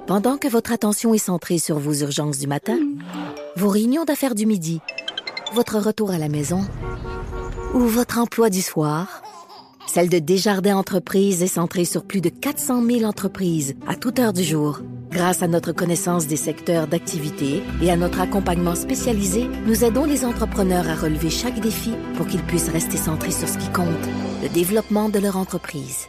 Pendant que votre attention est centrée sur vos urgences du matin, vos réunions d'affaires du midi, votre retour à la maison ou votre emploi du soir, celle de Desjardins Entreprises est centrée sur plus de 400 000 entreprises à toute heure du jour. Grâce à notre connaissance des secteurs d'activité et à notre accompagnement spécialisé, nous aidons les entrepreneurs à relever chaque défi pour qu'ils puissent rester centrés sur ce qui compte, le développement de leur entreprise.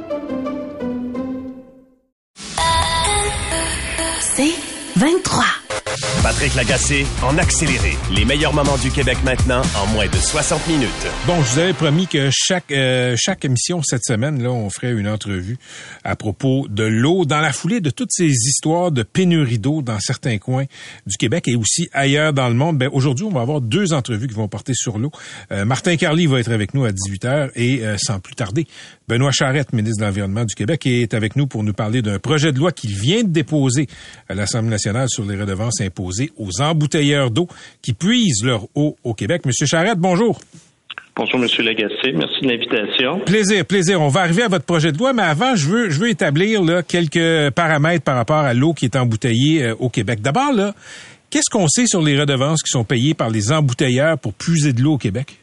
C'est 23. Patrick Lagacé en accéléré. Les meilleurs moments du Québec maintenant en moins de 60 minutes. Bon, je vous avais promis que chaque émission cette semaine, là, on ferait une entrevue à propos de l'eau dans la foulée de toutes ces histoires de pénurie d'eau dans certains coins du Québec et aussi ailleurs dans le monde. Ben, aujourd'hui, on va avoir 2 entrevues qui vont porter sur l'eau. Martin Carly va être avec nous à 18h et sans plus tarder, Benoît Charette, ministre de l'Environnement du Québec, est avec nous pour nous parler d'un projet de loi qu'il vient de déposer à l'Assemblée nationale sur les redevances imposées aux embouteilleurs d'eau qui puisent leur eau au Québec. Monsieur Charette, bonjour. Bonjour, Monsieur Lagacé. Merci de l'invitation. Plaisir. On va arriver à votre projet de loi, mais avant, je veux établir là, quelques paramètres par rapport à l'eau qui est embouteillée au Québec. D'abord, là, qu'est-ce qu'on sait sur les redevances qui sont payées par les embouteilleurs pour puiser de l'eau au Québec?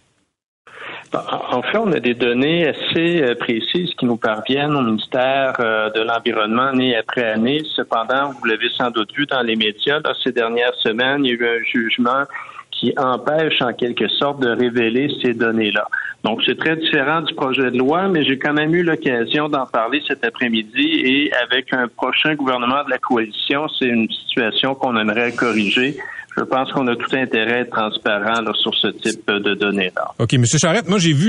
En fait, on a des données assez précises qui nous parviennent au ministère de l'Environnement année après année. Cependant, vous l'avez sans doute vu dans les médias, là, ces dernières semaines, il y a eu un jugement qui empêche en quelque sorte de révéler ces données-là. Donc, c'est très différent du projet de loi, mais j'ai quand même eu l'occasion d'en parler cet après-midi et avec un prochain gouvernement de la coalition, c'est une situation qu'on aimerait corriger. Je pense qu'on a tout intérêt à être transparent là, sur ce type de données-là. OK, M. Charette, moi j'ai vu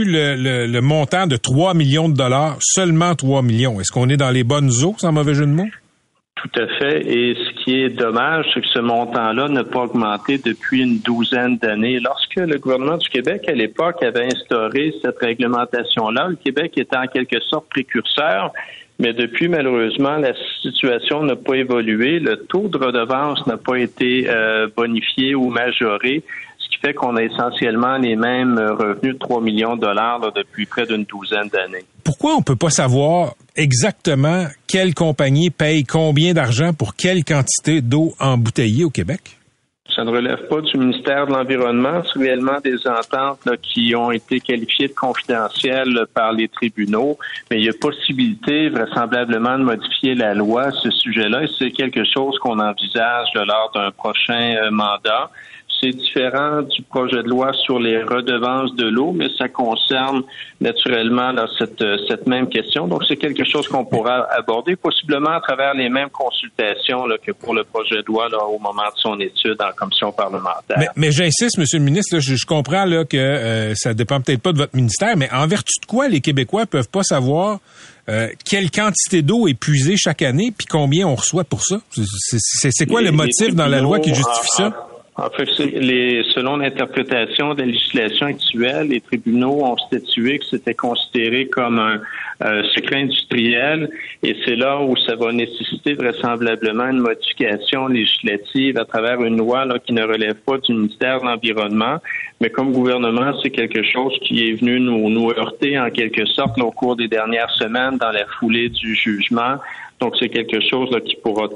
le montant de 3 millions de dollars, seulement 3 millions. Est-ce qu'on est dans les bonnes eaux, sans mauvais jeu de mots? Tout à fait. Et ce qui est dommage, c'est que ce montant-là n'a pas augmenté depuis une douzaine d'années. Lorsque le gouvernement du Québec, à l'époque, avait instauré cette réglementation-là, le Québec était en quelque sorte précurseur. Mais depuis, malheureusement, la situation n'a pas évolué. Le taux de redevance n'a pas été bonifié ou majoré, ce qui fait qu'on a essentiellement les mêmes revenus de 3 millions de dollars là, depuis près d'une douzaine d'années. Pourquoi on peut pas savoir exactement quelle compagnie paye combien d'argent pour quelle quantité d'eau embouteillée au Québec? Ça ne relève pas du ministère de l'Environnement. C'est réellement des ententes là, qui ont été qualifiées de confidentielles par les tribunaux. Mais il y a possibilité, vraisemblablement, de modifier la loi à ce sujet-là. Et c'est quelque chose qu'on envisage là, lors d'un prochain mandat. C'est différent du projet de loi sur les redevances de l'eau, mais ça concerne naturellement là, cette même question. Donc, c'est quelque chose qu'on pourra aborder, possiblement à travers les mêmes consultations là, que pour le projet de loi là, au moment de son étude en commission parlementaire. Mais j'insiste, Monsieur le ministre, là, je comprends là, que ça dépend peut-être pas de votre ministère, mais en vertu de quoi les Québécois peuvent pas savoir quelle quantité d'eau est puisée chaque année, puis combien on reçoit pour ça? C'est quoi le motif dans la loi qui justifie ça? En fait, selon l'interprétation de la législation actuelle, les tribunaux ont statué que c'était considéré comme un secret industriel et c'est là où ça va nécessiter vraisemblablement une modification législative à travers une loi là, qui ne relève pas du ministère de l'Environnement. Mais comme gouvernement, c'est quelque chose qui est venu nous heurter en quelque sorte là, au cours des dernières semaines dans la foulée du jugement. Donc, c'est quelque chose là, qui pourra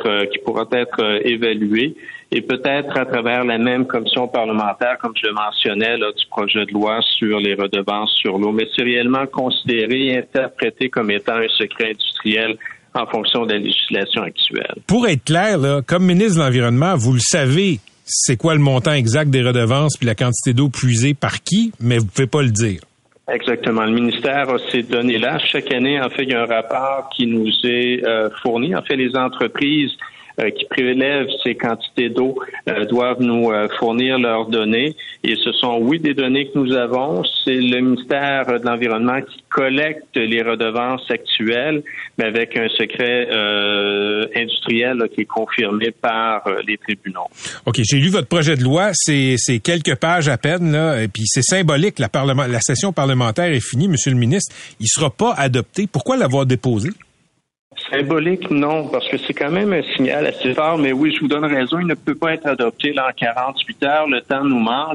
être évalué et peut-être à travers la même commission parlementaire, comme je le mentionnais, là, du projet de loi sur les redevances sur l'eau. Mais c'est réellement considéré et interprété comme étant un secret industriel en fonction de la législation actuelle. Pour être clair, là, comme ministre de l'Environnement, vous le savez, c'est quoi le montant exact des redevances puis la quantité d'eau puisée par qui, mais vous ne pouvez pas le dire. Exactement. Le ministère a ces données-là. Chaque année, en fait, il y a un rapport qui nous est fourni. En fait, les entreprises qui prélèvent ces quantités d'eau doivent nous fournir leurs données. Et ce sont, oui, des données que nous avons. C'est le ministère de l'Environnement qui collecte les redevances actuelles, mais avec un secret industriel là, qui est confirmé par les tribunaux. OK, j'ai lu votre projet de loi. C'est quelques pages à peine, là, et puis c'est symbolique. La session parlementaire est finie, Monsieur le ministre. Il sera pas adopté. Pourquoi l'avoir déposé? Symbolique, non, parce que c'est quand même un signal assez fort, mais oui, je vous donne raison, il ne peut pas être adopté là, en 48 heures, le temps nous manque,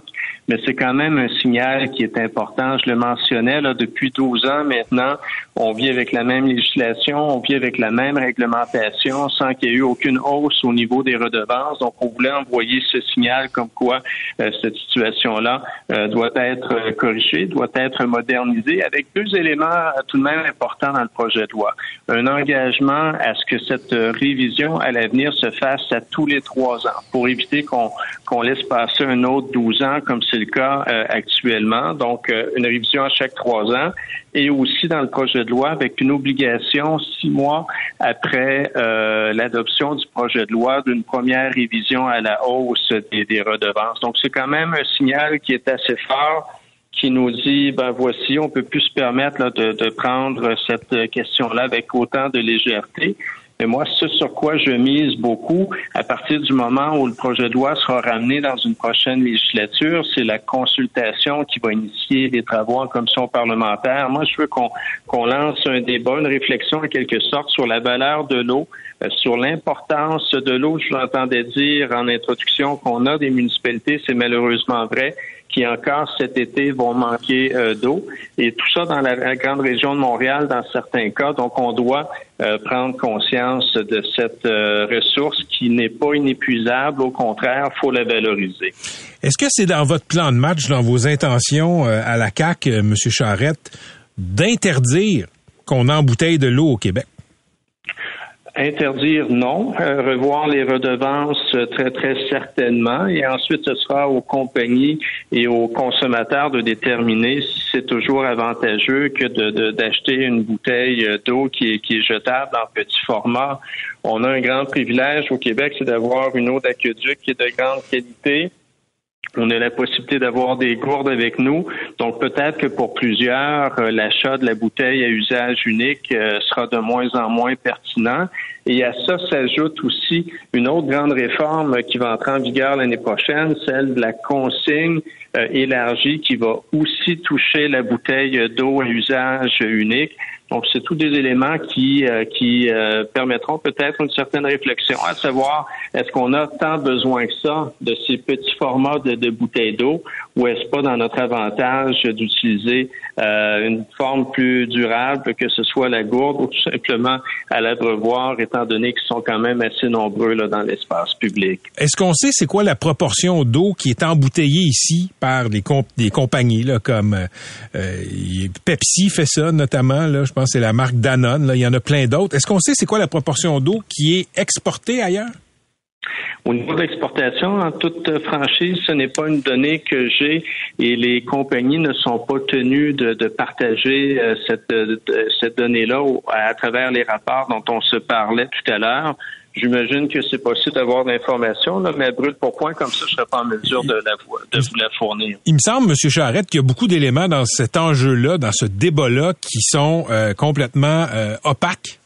mais c'est quand même un signal qui est important. Je le mentionnais, là, depuis 12 ans maintenant, on vit avec la même législation, on vit avec la même réglementation sans qu'il y ait eu aucune hausse au niveau des redevances. Donc, on voulait envoyer ce signal comme quoi cette situation-là doit être corrigée, doit être modernisée, avec deux éléments tout de même importants dans le projet de loi. Un engagement à ce que cette révision à l'avenir se fasse à tous les 3 ans pour éviter qu'on laisse passer un autre 12 ans comme c'est le cas actuellement. Donc, une révision à chaque 3 ans et aussi dans le projet de loi avec une obligation 6 mois après l'adoption du projet de loi d'une première révision à la hausse des redevances. Donc, c'est quand même un signal qui est assez fort qui nous dit, voici, on peut plus se permettre là, de prendre cette question-là avec autant de légèreté. Mais moi, ce sur quoi je mise beaucoup, à partir du moment où le projet de loi sera ramené dans une prochaine législature, c'est la consultation qui va initier les travaux en commission parlementaire. Moi, je veux qu'on lance un débat, une réflexion en quelque sorte sur la valeur de l'eau, sur l'importance de l'eau. Je l'entendais dire en introduction qu'on a des municipalités, c'est malheureusement vrai, qui encore cet été vont manquer d'eau. Et tout ça dans la grande région de Montréal, dans certains cas. Donc, on doit prendre conscience de cette ressource qui n'est pas inépuisable. Au contraire, il faut la valoriser. Est-ce que c'est dans votre plan de match, dans vos intentions à la CAQ, M. Charette, d'interdire qu'on embouteille de l'eau au Québec? Interdire, non. Revoir les redevances, très, très certainement. Et ensuite, ce sera aux compagnies et aux consommateurs de déterminer si c'est toujours avantageux que d'acheter une bouteille d'eau qui est jetable en petit format. On a un grand privilège au Québec, c'est d'avoir une eau d'aqueduc qui est de grande qualité. On a la possibilité d'avoir des gourdes avec nous. Donc, peut-être que pour plusieurs, l'achat de la bouteille à usage unique sera de moins en moins pertinent. Et à ça s'ajoute aussi une autre grande réforme qui va entrer en vigueur l'année prochaine, celle de la consigne élargie qui va aussi toucher la bouteille d'eau à usage unique. Donc, c'est tous des éléments qui permettront peut-être une certaine réflexion, à savoir, est-ce qu'on a tant besoin que ça de ces petits formats de bouteilles d'eau ou est-ce pas dans notre avantage d'utiliser une forme plus durable, que ce soit la gourde ou tout simplement à l'abreuvoir, étant donné qu'ils sont quand même assez nombreux là, dans l'espace public. Est-ce qu'on sait c'est quoi la proportion d'eau qui est embouteillée ici par des compagnies là, comme Pepsi fait ça notamment, là, je pense que c'est la marque Danone, là, il y en a plein d'autres. Est-ce qu'on sait c'est quoi la proportion d'eau qui est exportée ailleurs? Au niveau de l'exportation, en toute franchise, ce n'est pas une donnée que j'ai et les compagnies ne sont pas tenues de partager cette donnée-là à travers les rapports dont on se parlait tout à l'heure. J'imagine que c'est possible d'avoir d'informations, là, mais brûle pour point, comme ça, je ne serais pas en mesure de vous la fournir. Il me semble, M. Charette, qu'il y a beaucoup d'éléments dans cet enjeu-là, dans ce débat-là, qui sont complètement opaques.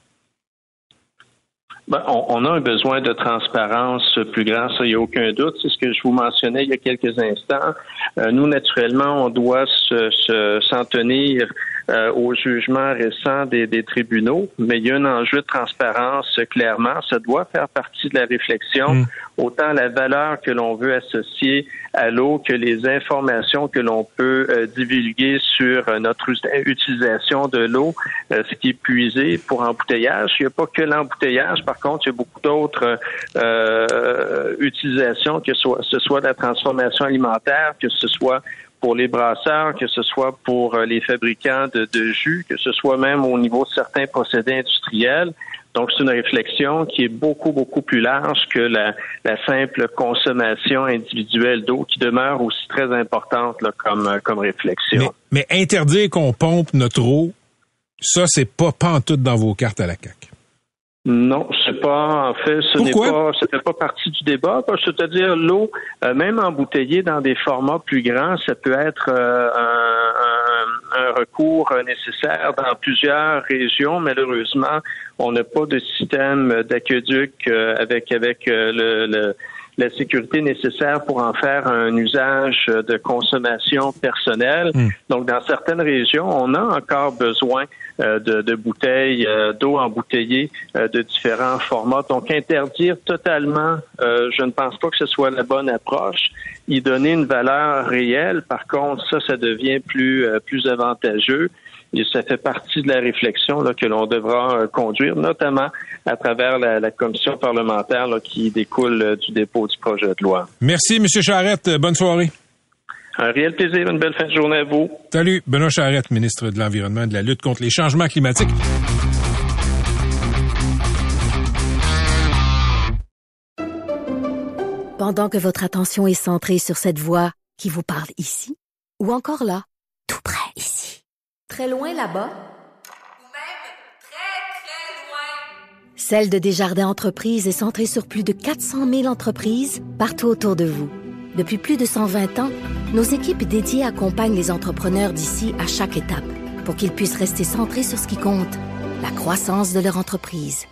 On a un besoin de transparence plus grand, ça, il n'y a aucun doute. C'est ce que je vous mentionnais il y a quelques instants. Nous, naturellement, on doit s'en tenir au jugement récent des tribunaux, mais il y a un enjeu de transparence, clairement. Ça doit faire partie de la réflexion, autant la valeur que l'on veut associer à l'eau que les informations que l'on peut divulguer sur notre utilisation de l'eau, ce qui est puisé pour embouteillage. Il n'y a pas que l'embouteillage, par contre, il y a beaucoup d'autres utilisations, que ce soit la transformation alimentaire, que ce soit pour les brasseurs, que ce soit pour les fabricants de jus, que ce soit même au niveau de certains procédés industriels. Donc, c'est une réflexion qui est beaucoup, beaucoup plus large que la simple consommation individuelle d'eau, qui demeure aussi très importante là, comme réflexion. Mais interdire qu'on pompe notre eau, ça, c'est pas pantoute dans vos cartes à la CAQ. Non, c'est pas, en fait, ça fait pas partie du débat. C'est-à-dire, l'eau, même embouteillée dans des formats plus grands, ça peut être un recours nécessaire dans plusieurs régions. Malheureusement, on n'a pas de système d'aqueduc avec la sécurité nécessaire pour en faire un usage de consommation personnelle. Donc, dans certaines régions, on a encore besoin de bouteilles d'eau embouteillées de différents formats. Donc, interdire totalement, je ne pense pas que ce soit la bonne approche. Y donner une valeur réelle, par contre, ça devient plus avantageux. Et ça fait partie de la réflexion là, que l'on devra conduire, notamment à travers la commission parlementaire là, qui découle du dépôt du projet de loi. Merci, M. Charette. Bonne soirée. Un réel plaisir. Une belle fin de journée à vous. Salut. Benoît Charette, ministre de l'Environnement et de la lutte contre les changements climatiques. Pendant que votre attention est centrée sur cette voix qui vous parle ici, ou encore là, tout près ici, très loin là-bas, ou même très, très loin. Celle de Desjardins Entreprises est centrée sur plus de 400 000 entreprises partout autour de vous. Depuis plus de 120 ans, nos équipes dédiées accompagnent les entrepreneurs d'ici à chaque étape pour qu'ils puissent rester centrés sur ce qui compte, la croissance de leur entreprise.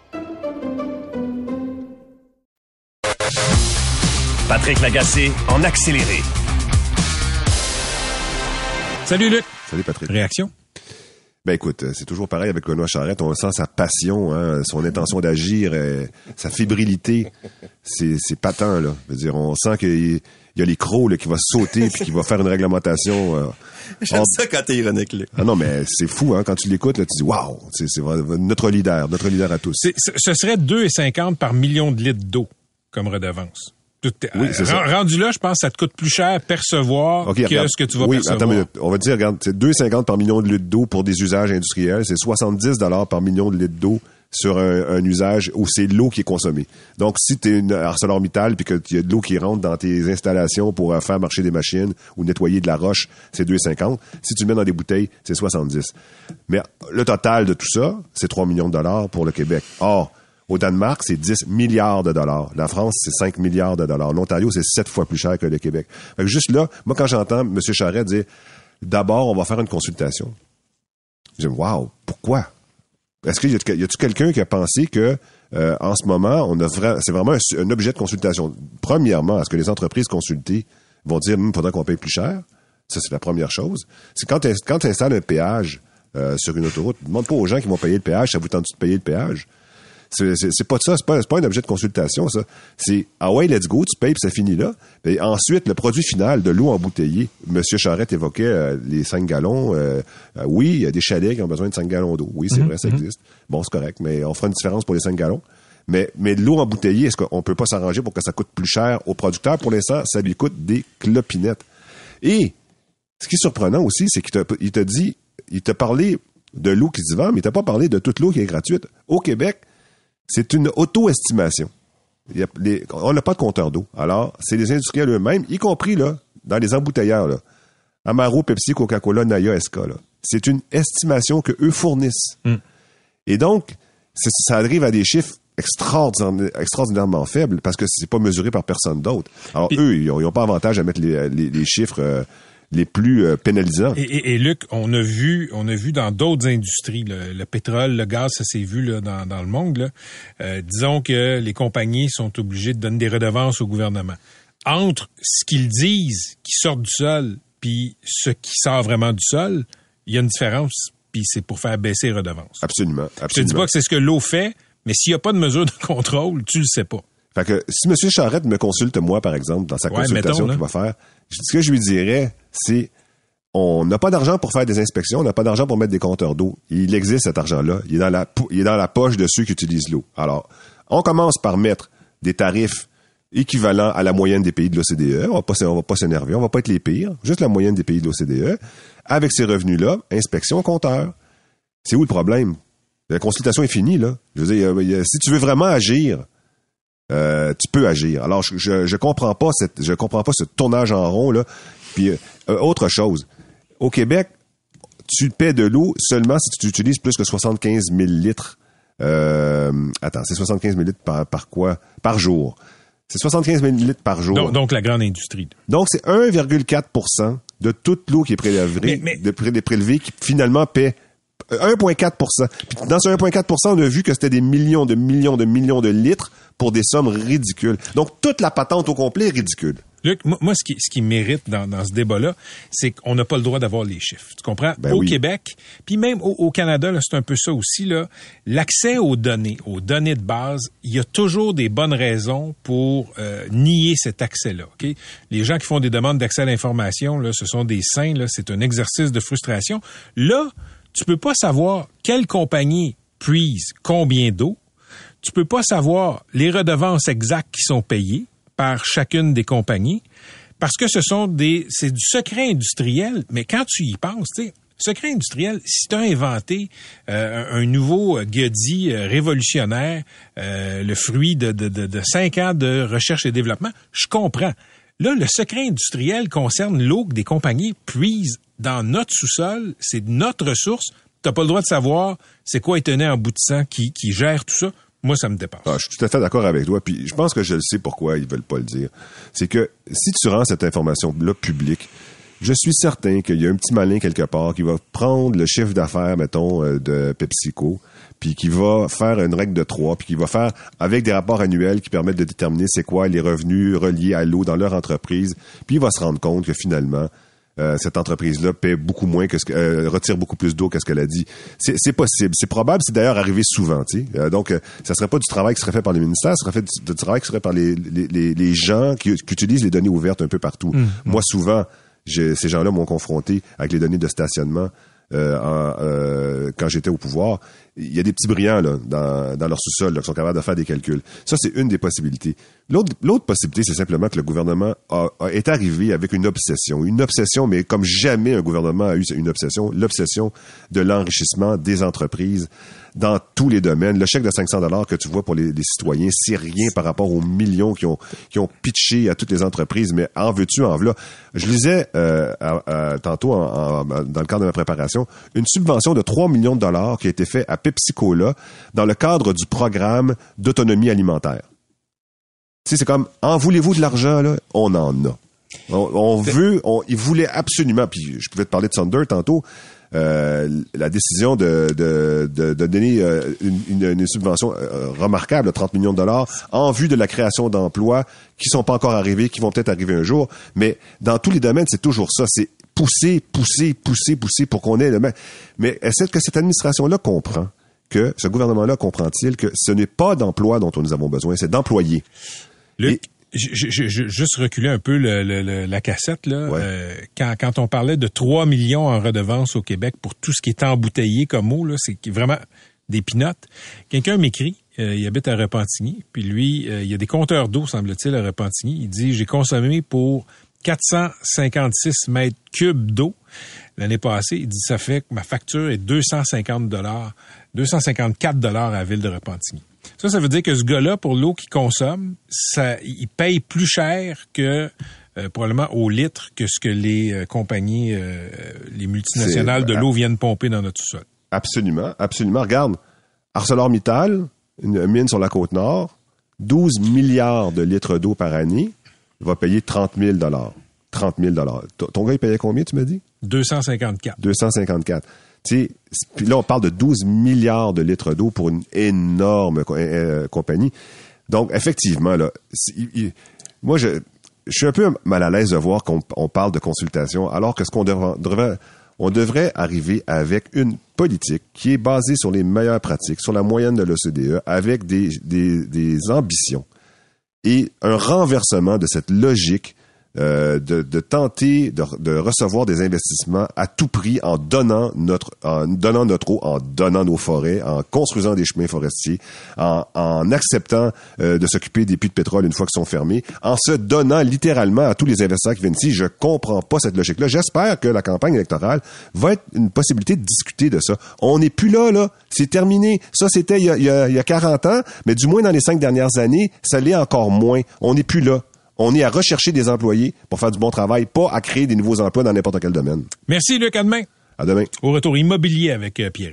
Patrick Lagacé en accéléré. Salut Luc. Salut Patrick. Réaction? Ben écoute, c'est toujours pareil avec Benoît Charette. On sent sa passion, hein, son intention d'agir, sa fébrilité. C'est patent, là. Je veux dire, on sent qu'il y a les crocs là, qui va sauter puis qui va faire une réglementation. J'aime ça quand t'es ironique, Luc. Ah non, mais c'est fou, hein. Quand tu l'écoutes, là, tu dis waouh, c'est notre leader à tous. Ce serait 2,50 par million de litres d'eau comme redevance. Oui, c'est ça. Rendu là, je pense que ça te coûte plus cher percevoir que ce que tu vas percevoir. Attends une minute. On va dire, regarde, c'est 2,50 par million de litres d'eau pour des usages industriels. C'est 70 $ par million de litres d'eau sur un usage où c'est l'eau qui est consommée. Donc, si tu es une ArcelorMittal puis qu'il y a de l'eau qui rentre dans tes installations pour faire marcher des machines ou nettoyer de la roche, c'est 2,50. Si tu le mets dans des bouteilles, c'est 70. Mais le total de tout ça, c'est 3 millions de dollars pour le Québec. Or, au Danemark, c'est 10 milliards de dollars. La France, c'est 5 milliards de dollars. L'Ontario, c'est 7 fois plus cher que le Québec. Fait que juste là, moi, quand j'entends M. Charette dire « D'abord, on va faire une consultation », je dis « Wow, pourquoi? » Est-ce qu'il y a-tu quelqu'un qui a pensé que en ce moment, c'est vraiment un objet de consultation? Premièrement, est-ce que les entreprises consultées vont dire « Faudrait qu'on paye plus cher? » Ça, c'est la première chose. C'est quand tu installes un péage sur une autoroute, demande pas aux gens qui vont payer le péage, ça vous tente de payer le péage? C'est pas ça, c'est pas un objet de consultation, ça. C'est, ah ouais, let's go, tu payes puis ça finit là. Et ensuite, le produit final de l'eau embouteillée. Monsieur Charette évoquait les 5 gallons. Oui, il y a des chalets qui ont besoin de 5 gallons d'eau. Oui, c'est vrai, ça existe. Bon, c'est correct, mais on fera une différence pour les 5 gallons. Mais de l'eau embouteillée, est-ce qu'on peut pas s'arranger pour que ça coûte plus cher aux producteurs? Pour l'instant, ça lui coûte des clopinettes. Et, ce qui est surprenant aussi, c'est il t'a parlé de l'eau qui se vend, mais il t'a pas parlé de toute l'eau qui est gratuite. Au Québec, c'est une auto-estimation. On n'a pas de compteur d'eau. Alors, c'est les industriels eux-mêmes, y compris là, dans les embouteilleurs, là. Amaro, Pepsi, Coca-Cola, Naya, SK, là. C'est une estimation qu'eux fournissent. Et donc, ça arrive à des chiffres extraordinairement faibles parce que c'est pas mesuré par personne d'autre. Alors, eux, ils n'ont pas avantage à mettre les chiffres les plus pénalisants. Et Luc, on a vu dans d'autres industries, le pétrole, le gaz, ça s'est vu là, dans le monde. Là. Disons que les compagnies sont obligées de donner des redevances au gouvernement. Entre ce qu'ils disent qui sort du sol puis ce qui sort vraiment du sol, il y a une différence, puis c'est pour faire baisser les redevances. Absolument. Je te dis pas que c'est ce que l'eau fait, mais s'il n'y a pas de mesure de contrôle, tu le sais pas. Fait que si M. Charette me consulte, moi, par exemple, dans sa consultation qu'il va faire, ce que je lui dirais, c'est on n'a pas d'argent pour faire des inspections, on n'a pas d'argent pour mettre des compteurs d'eau. Il existe cet argent-là. Il est dans la poche de ceux qui utilisent l'eau. Alors, on commence par mettre des tarifs équivalents à la moyenne des pays de l'OCDE. On va pas s'énerver, on va pas être les pires. Juste la moyenne des pays de l'OCDE. Avec ces revenus-là, inspection compteur. C'est où le problème? La consultation est finie, là. Je veux dire, si tu veux vraiment agir, tu peux agir. Alors, je comprends pas ce tournage en rond, là. Puis, autre chose. Au Québec, tu paies de l'eau seulement si tu utilises plus que 75 000 litres. C'est 75 000 litres par jour. C'est 75 000 litres par jour. Donc la grande industrie. Donc, c'est 1,4% de toute l'eau qui est prélevée qui finalement paie 1,4%. Puis dans ce 1,4%, on a vu que c'était des millions de litres pour des sommes ridicules. Donc, toute la patente au complet est ridicule. Luc, moi, ce qui mérite dans ce débat-là, c'est qu'on n'a pas le droit d'avoir les chiffres. Tu comprends? Ben au oui. Québec, puis même au Canada, là, c'est un peu ça aussi, là. L'accès aux données de base, il y a toujours des bonnes raisons pour nier cet accès-là. OK? Les gens qui font des demandes d'accès à l'information, là, ce sont des saints, là, c'est un exercice de frustration. Là, tu peux pas savoir quelle compagnie puise combien d'eau. Tu peux pas savoir les redevances exactes qui sont payées par chacune des compagnies, parce que c'est du secret industriel, mais quand tu y penses, tu sais, secret industriel, si tu as inventé un nouveau goodie révolutionnaire, le fruit de 5 ans de recherche et développement, je comprends. Là, le secret industriel concerne l'eau que des compagnies puisent dans notre sous-sol, c'est notre ressource, t'as pas le droit de savoir c'est quoi étonné en bout de sang qui gère tout ça. Moi, ça me dépasse. Je suis tout à fait d'accord avec toi. Puis je pense que je le sais pourquoi ils veulent pas le dire. C'est que si tu rends cette information-là publique, je suis certain qu'il y a un petit malin quelque part qui va prendre le chiffre d'affaires, mettons, de PepsiCo, puis qui va faire une règle de 3, puis qui va faire avec des rapports annuels qui permettent de déterminer c'est quoi les revenus reliés à l'eau dans leur entreprise. Puis il va se rendre compte que finalement, cette entreprise-là paie beaucoup moins retire beaucoup plus d'eau que ce qu'elle a dit. C'est possible. C'est probable. C'est d'ailleurs arrivé souvent, tu sais. Donc, ça serait pas du travail qui serait fait par les ministères, ça serait fait du travail qui serait par les gens qui utilisent les données ouvertes un peu partout. Moi, souvent, ces gens-là m'ont confronté avec les données de stationnement quand j'étais au pouvoir. Il y a des petits brillants là dans leur sous-sol là, qui sont capables de faire des calculs. Ça, c'est une des possibilités. L'autre possibilité, c'est simplement que le gouvernement est arrivé avec une obsession, mais comme jamais un gouvernement a eu une obsession, l'obsession de l'enrichissement des entreprises dans tous les domaines. Le chèque de 500 $ que tu vois pour les citoyens, c'est rien par rapport aux millions qui ont pitché à toutes les entreprises, mais en veux-tu, en voilà. Je lisais tantôt dans le cadre de ma préparation, une subvention de 3 millions de dollars qui a été faite à PepsiCo dans le cadre du programme d'autonomie alimentaire. Tu sais, c'est comme, en voulez-vous de l'argent, là? On en a. Ils voulaient absolument, puis je pouvais te parler de Thunder tantôt, la décision de donner une subvention remarquable de 30 millions de dollars en vue de la création d'emplois qui sont pas encore arrivés, qui vont peut-être arriver un jour, mais dans tous les domaines, c'est toujours ça, c'est pousser pour qu'on ait le même. Mais est-ce que cette administration-là comprend que, ce gouvernement-là comprend-il que ce n'est pas d'emploi dont nous avons besoin, c'est d'employés? Luc, juste reculer un peu la cassette, là. Ouais. Quand on parlait de 3 millions en redevances au Québec pour tout ce qui est embouteillé comme eau, là, c'est vraiment des pinottes. Quelqu'un m'écrit, il habite à Repentigny, puis lui, il y a des compteurs d'eau, semble-t-il, à Repentigny. Il dit, j'ai consommé pour 456 mètres cubes d'eau l'année passée. Il dit, ça fait que ma facture est 254 $ à la ville de Repentigny. Ça veut dire que ce gars-là, pour l'eau qu'il consomme, il paye plus cher que probablement au litre que ce que les compagnies, les multinationales de l'eau viennent pomper dans notre sous-sol. Absolument, absolument. Regarde, ArcelorMittal, une mine sur la Côte-Nord, 12 milliards de litres d'eau par année, va payer 30 000 $. 30 000 $. Ton gars, il payait combien, tu m'as dit? 254. 254. Tu sais, puis là, on parle de 12 milliards de litres d'eau pour une énorme compagnie. Donc, effectivement, là, moi, je suis un peu mal à l'aise de voir qu'on parle de consultation, alors que ce qu'on devrait arriver avec une politique qui est basée sur les meilleures pratiques, sur la moyenne de l'OCDE, avec des ambitions et un renversement de cette logique de tenter de recevoir des investissements à tout prix en donnant notre eau, en donnant nos forêts, en construisant des chemins forestiers, en acceptant de s'occuper des puits de pétrole une fois qu'ils sont fermés, en se donnant littéralement à tous les investisseurs qui viennent ici. Je comprends pas cette logique-là. J'espère que la campagne électorale va être une possibilité de discuter de ça. On n'est plus là. C'est terminé. Ça, c'était il y a 40 ans, mais du moins dans les 5 dernières années, ça l'est encore moins. On n'est plus là. On est à rechercher des employés pour faire du bon travail, pas à créer des nouveaux emplois dans n'importe quel domaine. Merci, Luc. À demain. À demain. Au retour immobilier avec Pierre.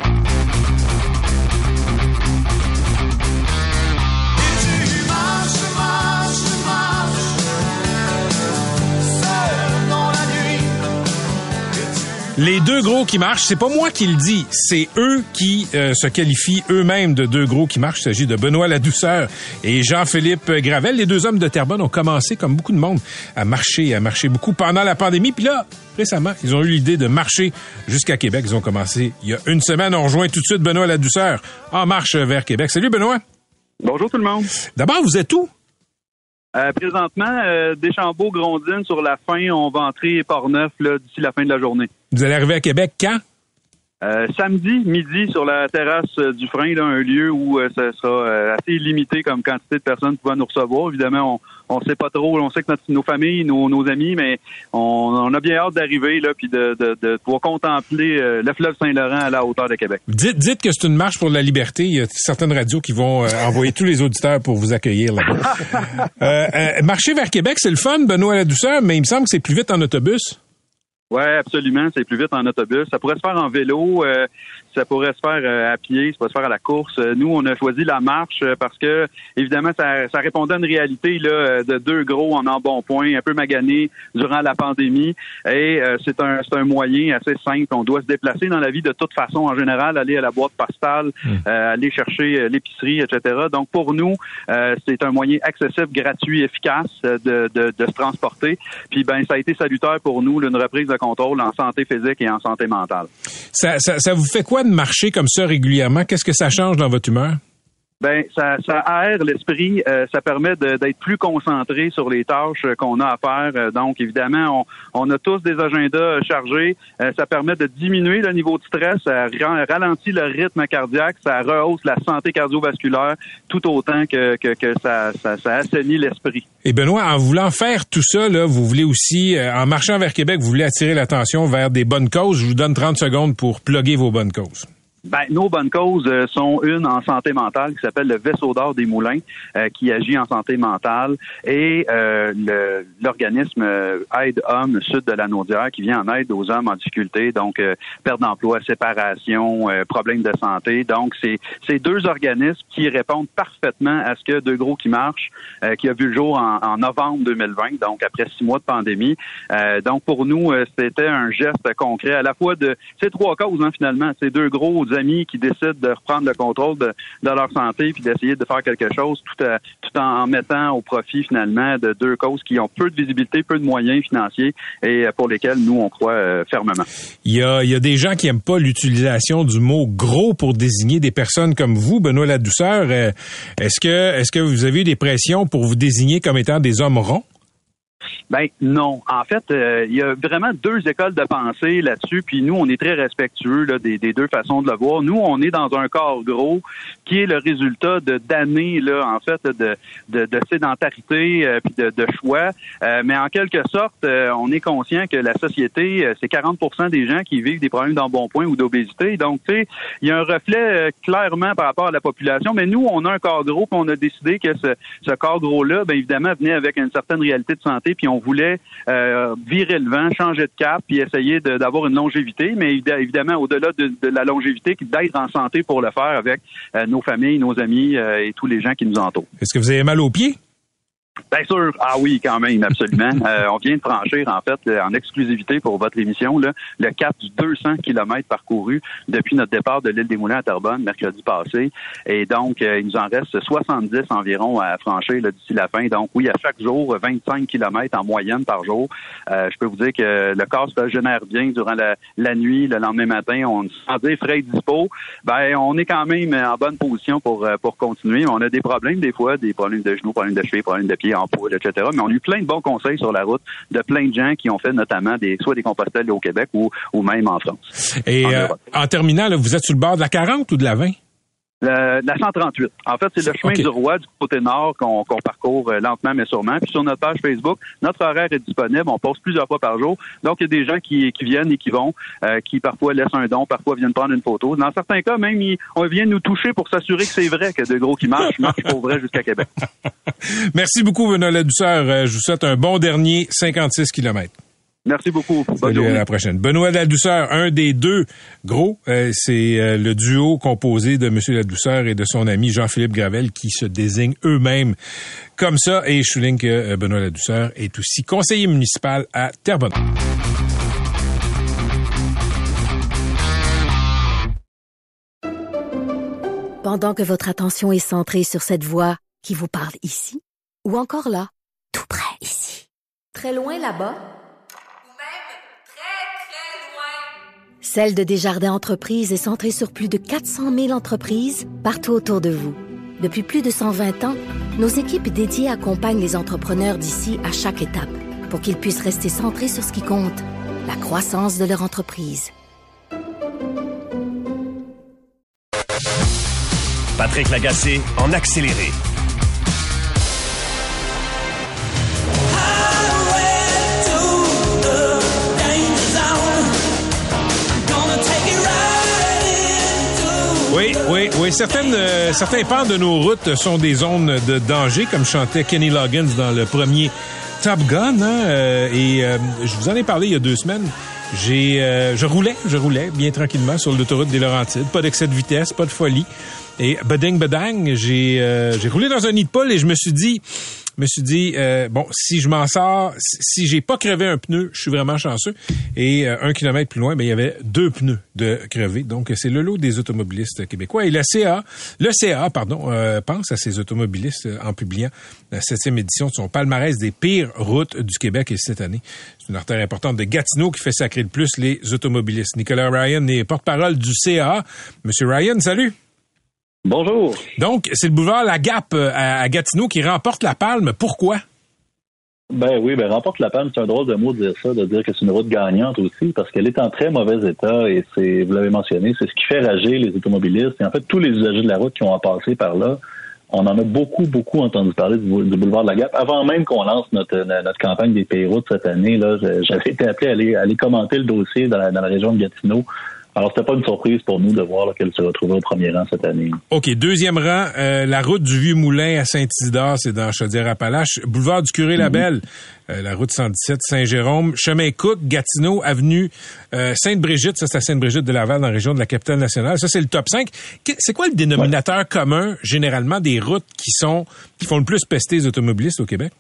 Les deux gros qui marchent, c'est pas moi qui le dis, c'est eux qui se qualifient eux-mêmes de deux gros qui marchent. Il s'agit de Benoît Ladouceur et Jean-Philippe Gravel. Les deux hommes de Terrebonne ont commencé, comme beaucoup de monde, à marcher beaucoup pendant la pandémie. Puis là, récemment, ils ont eu l'idée de marcher jusqu'à Québec. Ils ont commencé il y a une semaine. On rejoint tout de suite Benoît Ladouceur en marche vers Québec. Salut Benoît. Bonjour tout le monde. D'abord, vous êtes où? Présentement, Deschambault-Grondines sur la fin. On va entrer Port-Neuf là, d'ici la fin de la journée. Vous allez arriver à Québec quand? Samedi, midi, sur la terrasse du Frein, là, un lieu où ça sera assez limité comme quantité de personnes pouvant nous recevoir. Évidemment, on sait pas trop, on sait que nos familles, nos amis, mais on a bien hâte d'arriver là, puis de pouvoir contempler le fleuve Saint-Laurent à la hauteur de Québec. Dites que c'est une marche pour la liberté. Il y a certaines radios qui vont envoyer tous les auditeurs pour vous accueillir là-bas. Marcher vers Québec, c'est le fun, Benoît Ladouceur, mais il me semble que c'est plus vite en autobus. Oui, absolument. C'est plus vite en autobus. Ça pourrait se faire en vélo, ça pourrait se faire à pied, ça pourrait se faire à la course. Nous, on a choisi la marche parce que, évidemment, ça répondait à une réalité là de deux gros en embonpoint, un peu maganés durant la pandémie. Et c'est un moyen assez simple. On doit se déplacer dans la vie de toute façon, en général, aller à la boîte postale, aller chercher l'épicerie, etc. Donc, pour nous, c'est un moyen accessible, gratuit, efficace de se transporter. Puis, ça a été salutaire pour nous, là, une reprise de contrôle en santé physique et en santé mentale. Ça vous fait quoi de marcher comme ça régulièrement? Qu'est-ce que ça change dans votre humeur? Ça aère l'esprit, ça permet d'être plus concentré sur les tâches qu'on a à faire. Donc, évidemment, on a tous des agendas chargés. Ça permet de diminuer le niveau de stress, ça ralentit le rythme cardiaque, ça rehausse la santé cardiovasculaire tout autant que ça assainit l'esprit. Et Benoît, en voulant faire tout ça, là, vous voulez aussi, en marchant vers Québec, vous voulez attirer l'attention vers des bonnes causes. Je vous donne 30 secondes pour plugger vos bonnes causes. Nos bonnes causes sont une en santé mentale qui s'appelle le Vaisseau d'or des Moulins, qui agit en santé mentale, et l'organisme Aide Hommes Sud de la Naudière qui vient en aide aux hommes en difficulté, donc perte d'emploi, séparation, problèmes de santé. Donc c'est deux organismes qui répondent parfaitement à ce que Deux Gros qui marchent, qui a vu le jour en novembre 2020, donc après 6 mois de pandémie. Donc pour nous, c'était un geste concret à la fois de ces trois causes, finalement, ces deux gros amis qui décident de reprendre le contrôle de leur santé puis d'essayer de faire quelque chose tout en mettant au profit finalement de deux causes qui ont peu de visibilité, peu de moyens financiers et pour lesquels nous on croit fermement. Il y a des gens qui aiment pas l'utilisation du mot gros pour désigner des personnes comme vous, Benoît Ladouceur. Est-ce que vous avez eu des pressions pour vous désigner comme étant des hommes ronds? Non. En fait, il y a vraiment deux écoles de pensée là-dessus, puis nous, on est très respectueux là, des deux façons de le voir. Nous, on est dans un corps gros qui est le résultat d'années là, en fait, de sédentarité puis de choix. Mais en quelque sorte, on est conscient que la société, c'est 40% des gens qui vivent des problèmes d'embonpoint ou d'obésité. Donc, tu sais, il y a un reflet clairement par rapport à la population. Mais nous, on a un corps gros, puis on a décidé que ce corps gros-là, évidemment, venait avec une certaine réalité de santé, puis on voulait virer le vent, changer de cap, puis essayer d'avoir une longévité, mais évidemment, au-delà de la longévité, d'être en santé pour le faire avec nos familles, nos amis et tous les gens qui nous entourent. Est-ce que vous avez mal aux pieds? Bien sûr. Ah oui, quand même, absolument. On vient de franchir, en fait, en exclusivité pour votre émission, là, le cap du 200 km parcourus depuis notre départ de l'île des Moulins à Terrebonne, mercredi passé. Et donc, il nous en reste 70 environ à franchir là, d'ici la fin. Donc, oui, à chaque jour, 25 km en moyenne par jour. Je peux vous dire que le corps se régénère bien durant la nuit, le lendemain matin. On se sent frais et dispo. On est quand même en bonne position pour continuer. On a des problèmes, des fois, des problèmes de genoux, problèmes de cheville, problèmes de pieds, en poule, etc. Mais on a eu plein de bons conseils sur la route de plein de gens qui ont fait notamment soit des compostelles au Québec ou même en France. Et en terminant, là, vous êtes sur le bord de la 40 ou de la 20? La 138. En fait, c'est le chemin du Roi du côté nord qu'on parcourt lentement mais sûrement. Puis sur notre page Facebook, notre horaire est disponible. On poste plusieurs fois par jour. Donc, il y a des gens qui viennent et qui vont, qui parfois laissent un don, parfois viennent prendre une photo. Dans certains cas, même, on vient nous toucher pour s'assurer que c'est vrai que Deux Gros qui marche pour vrai jusqu'à Québec. Merci beaucoup, Benoît Ladouceur. Je vous souhaite un bon dernier 56 km. Merci beaucoup. Bonne journée. À la prochaine. Benoît Ladouceur, un des deux gros, c'est le duo composé de M. Ladouceur et de son ami Jean-Philippe Gravel qui se désignent eux-mêmes comme ça. Et je souligne que Benoît Ladouceur est aussi conseiller municipal à Terrebonne. pendant que votre attention est centrée sur cette voix qui vous parle ici, ou encore là, tout près ici, très loin là-bas, Ou même très, très loin. Celle de Desjardins Entreprises est centrée sur plus de 400 000 entreprises partout autour de vous. Depuis plus de 120 ans, nos équipes dédiées accompagnent les entrepreneurs d'ici à chaque étape pour qu'ils puissent rester centrés sur ce qui compte, la croissance de leur entreprise. Patrick Lagacé en accéléré. Oui. Certains pans de nos routes sont des zones de danger, comme chantait Kenny Loggins dans le premier Top Gun. Je vous en ai parlé il y a 2 semaines. Je roulais bien tranquillement sur l'autoroute des Laurentides. Pas d'excès de vitesse, pas de folie. Et badang, j'ai roulé dans un nid de poule et je me suis dit, si je m'en sors, si j'ai pas crevé un pneu, je suis vraiment chanceux. Et 1 kilomètre plus loin, il y avait 2 pneus de crevés. Donc, c'est le lot des automobilistes québécois. Et le CA, pense à ces automobilistes en publiant la 7e édition de son palmarès des pires routes du Québec. Et cette année, c'est une artère importante de Gatineau qui fait sacrer le plus les automobilistes. Nicolas Ryan est porte-parole du CA. Monsieur Ryan, salut! Bonjour. Donc, c'est le boulevard La Gap à Gatineau qui remporte la palme. Pourquoi? Remporte la palme, c'est un drôle de mot de dire ça, de dire que c'est une route gagnante aussi, parce qu'elle est en très mauvais état et vous l'avez mentionné, c'est ce qui fait rager les automobilistes et en fait tous les usagers de la route qui ont passé par là. On en a beaucoup entendu parler du boulevard de la Gap. Avant même qu'on lance notre campagne des pays routes cette année, là, j'avais été appelé à aller commenter le dossier dans la région de Gatineau. Alors, c'était pas une surprise pour nous de voir qu'elle se retrouvait au premier rang cette année. OK. 2e rang, la route du Vieux-Moulin à Saint-Isidore, c'est dans Chaudière-Appalaches. Boulevard du Curé-Labelle, la route 117, Saint-Jérôme. Chemin Cook, Gatineau, avenue Sainte-Brigitte. Ça, c'est à Sainte-Brigitte de Laval, dans la région de la Capitale-Nationale. Ça, c'est le top 5. C'est quoi le dénominateur commun, généralement, des routes qui font le plus pester les automobilistes au Québec?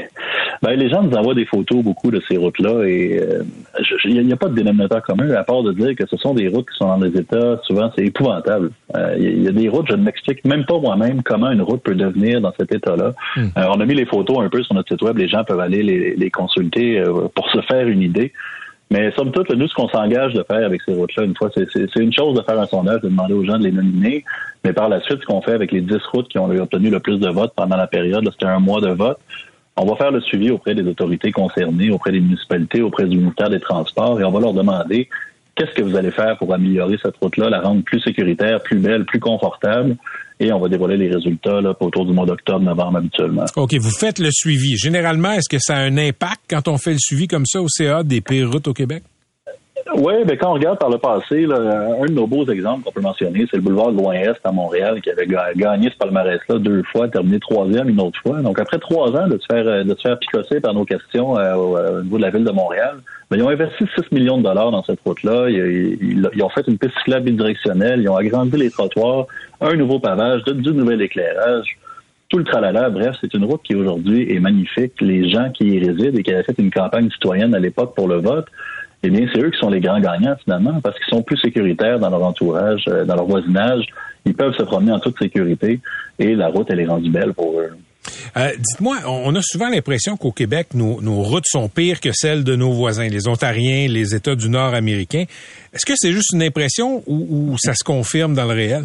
Les gens nous envoient des photos beaucoup de ces routes-là et il n'y a pas de dénominateur commun à part de dire que ce sont des routes qui sont dans des états, souvent c'est épouvantable. Il y a des routes, je ne m'explique même pas moi-même comment une route peut devenir dans cet état-là. On a mis les photos un peu sur notre site web, les gens peuvent aller les consulter pour se faire une idée. Mais somme toute, nous, ce qu'on s'engage de faire avec ces routes-là, une fois, c'est une chose de faire un sondage, de demander aux gens de les nominer, mais par la suite, ce qu'on fait avec les 10 routes qui ont obtenu le plus de votes pendant la période, là, c'était 1 mois de vote, on va faire le suivi auprès des autorités concernées, auprès des municipalités, auprès du ministère des Transports, et on va leur demander qu'est-ce que vous allez faire pour améliorer cette route-là, la rendre plus sécuritaire, plus belle, plus confortable, et on va dévoiler les résultats là, autour du mois d'octobre, novembre habituellement. OK, vous faites le suivi. Généralement, est-ce que ça a un impact quand on fait le suivi comme ça au CA des pires routes au Québec? Oui, quand on regarde par le passé, là, un de nos beaux exemples qu'on peut mentionner, c'est le boulevard de Loin-Est à Montréal qui avait gagné ce palmarès-là 2 fois, terminé 3e une autre fois. Donc après 3 ans de se faire picosser par nos questions au niveau de la ville de Montréal, ils ont investi 6 millions de dollars dans cette route-là. Ils ont fait une piste cyclable bidirectionnelle, ils ont agrandi les trottoirs, un nouveau pavage, du nouvel éclairage. Tout le tralala, bref, c'est une route qui aujourd'hui est magnifique. Les gens qui y résident et qui avaient fait une campagne citoyenne à l'époque pour le vote, eh bien, c'est eux qui sont les grands gagnants, finalement, parce qu'ils sont plus sécuritaires dans leur entourage, dans leur voisinage. Ils peuvent se promener en toute sécurité et la route, elle est rendue belle pour eux. Dites-moi, on a souvent l'impression qu'au Québec, nos routes sont pires que celles de nos voisins, les Ontariens, les États du Nord américains. Est-ce que c'est juste une impression ou ça se confirme dans le réel?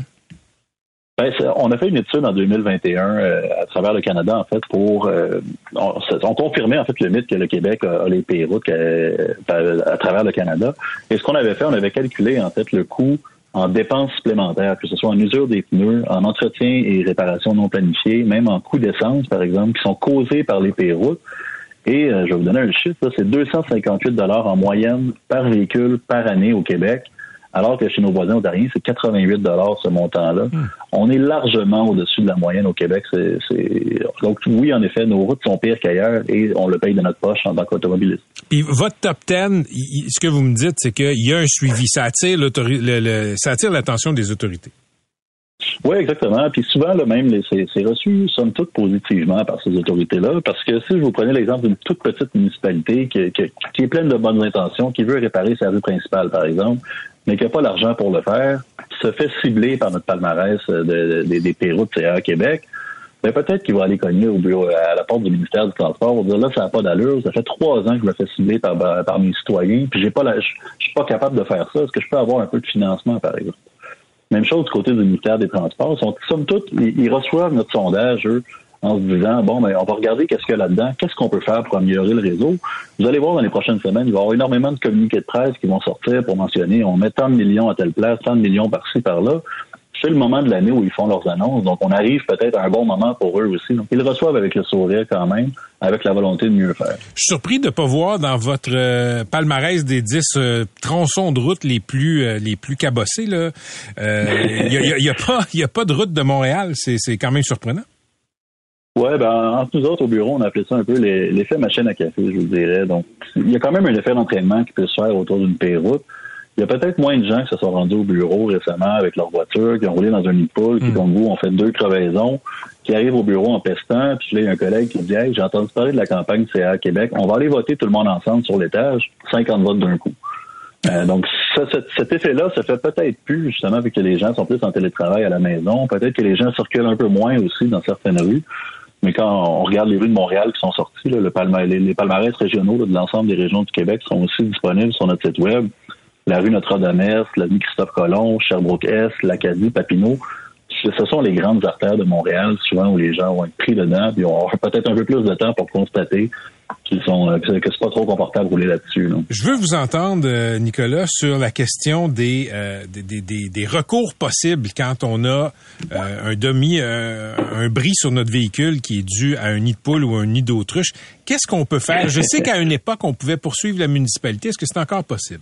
On a fait une étude en 2021 à travers le Canada, en fait, on confirmait en fait le mythe que le Québec a les pires routes à travers le Canada. Et ce qu'on avait fait, on avait calculé en fait le coût en dépenses supplémentaires, que ce soit en usure des pneus, en entretien et réparation non planifiée, même en coût d'essence, par exemple, qui sont causés par les pires routes. Et je vais vous donner un chiffre, là, c'est 258 $ en moyenne par véhicule par année au Québec. Alors que chez nos voisins ontariens, c'est 88 $ ce montant-là. On est largement au-dessus de la moyenne au Québec. Donc oui, en effet, nos routes sont pires qu'ailleurs et on le paye de notre poche en tant qu'automobiliste. Puis votre top 10, ce que vous me dites, c'est qu'il y a un suivi. Ça attire l'attention des autorités. Oui, exactement. Puis souvent, là, même, c'est reçu, somme toute, positivement par ces autorités-là, parce que si vous prenez l'exemple d'une toute petite municipalité qui est pleine de bonnes intentions, qui veut réparer sa rue principale, par exemple, mais qui n'a pas l'argent pour le faire, se fait cibler par notre palmarès des Péroutes CA Québec, ben peut-être qu'il va aller cogner au bureau, à la porte du ministère du Transport, pour dire là, ça n'a pas d'allure, ça fait 3 ans que je me fais cibler par mes citoyens, puis je suis pas capable de faire ça. Est-ce que je peux avoir un peu de financement, par exemple? Même chose du côté du ministère des Transports. Somme toute, ils reçoivent notre sondage, eux, en se disant, bon, ben, on va regarder qu'est-ce qu'il y a là-dedans, qu'est-ce qu'on peut faire pour améliorer le réseau. Vous allez voir dans les prochaines semaines, il va y avoir énormément de communiqués de presse qui vont sortir pour mentionner, on met tant de millions à telle place, tant de millions par-ci, par-là. C'est le moment de l'année où ils font leurs annonces, donc on arrive peut-être à un bon moment pour eux aussi. Donc, ils le reçoivent avec le sourire quand même, avec la volonté de mieux faire. Je suis surpris de ne pas voir dans votre palmarès des 10 tronçons de route les plus cabossés. Il y a pas de route de Montréal. C'est quand même surprenant. Ouais, entre nous autres au bureau, on a appelé ça un peu l'effet machine à café, je vous dirais. Donc, il y a quand même un effet d'entraînement qui peut se faire autour d'une Péroute. Il y a peut-être moins de gens qui se sont rendus au bureau récemment avec leur voiture, qui ont roulé dans un nid de poule, qui, comme vous, ont fait 2 crevaisons, qui arrivent au bureau en pestant. Puis là, il y a un collègue qui dit « Hey, j'ai entendu parler de la campagne CA Québec. On va aller voter tout le monde ensemble sur l'étage, 50 votes d'un coup. » Donc, cet effet-là se fait peut-être plus, justement, vu que les gens sont plus en télétravail à la maison. Peut-être que les gens circulent un peu moins aussi dans certaines rues. Mais quand on regarde les rues de Montréal qui sont sorties, là, les palmarès régionaux là, de l'ensemble des régions du Québec sont aussi disponibles sur notre site web. La rue Notre-Dame-Est, l'avenue Christophe-Colomb, Sherbrooke-Est, l'Acadie, Papineau. Ce sont les grandes artères de Montréal, souvent où les gens vont être pris dedans, puis on aura peut-être un peu plus de temps pour constater que c'est pas trop confortable de rouler là-dessus. Là. Je veux vous entendre, Nicolas, sur la question des recours possibles quand on a un bris sur notre véhicule qui est dû à un nid de poule ou un nid d'autruche. Qu'est-ce qu'on peut faire? Je sais qu'à une époque, on pouvait poursuivre la municipalité. Est-ce que c'est encore possible?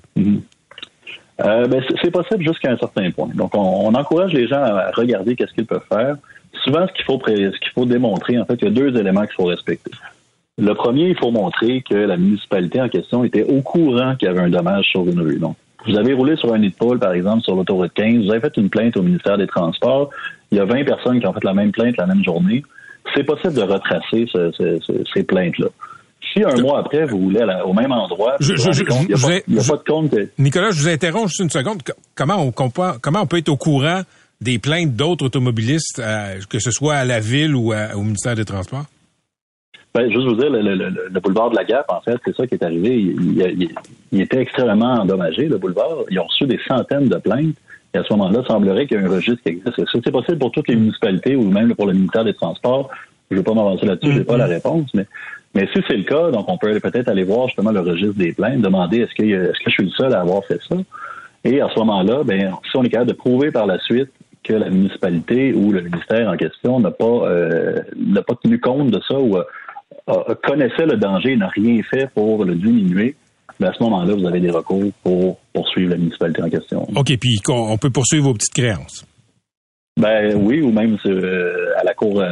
C'est possible jusqu'à un certain point. Donc, on encourage les gens à regarder qu'est-ce qu'ils peuvent faire. Souvent, ce qu'il faut démontrer, en fait, il y a 2 éléments qu'il faut respecter. Le premier, il faut montrer que la municipalité en question était au courant qu'il y avait un dommage sur une rue. Donc, vous avez roulé sur un nid de poule, par exemple, sur l'autoroute 15, vous avez fait une plainte au ministère des Transports, il y a 20 personnes qui ont fait la même plainte la même journée. C'est possible de retracer ces plaintes-là. Si un mois après, vous roulez au même endroit, il n'y a pas de compte. Nicolas, je vous interromps juste une seconde. Comment on peut être au courant des plaintes d'autres automobilistes, que ce soit à la ville ou au ministère des Transports? Juste vous dire, le boulevard de la Gap, en fait, c'est ça qui est arrivé. Il était extrêmement endommagé, le boulevard. Ils ont reçu des centaines de plaintes. Et à ce moment-là, il semblerait qu'il y ait un registre qui existe. Est-ce que c'est possible pour toutes les municipalités ou même pour le ministère des Transports? Je ne vais pas m'avancer là-dessus, je n'ai pas la réponse, mais si c'est le cas, donc on peut peut-être aller voir justement le registre des plaintes, demander est-ce que je suis le seul à avoir fait ça? Et à ce moment-là, si on est capable de prouver par la suite que la municipalité ou le ministère en question n'a pas tenu compte de ça ou connaissait le danger et n'a rien fait pour le diminuer, à ce moment-là, vous avez des recours pour poursuivre la municipalité en question. OK, puis on peut poursuivre vos petites créances. Oui, ou même à la Cour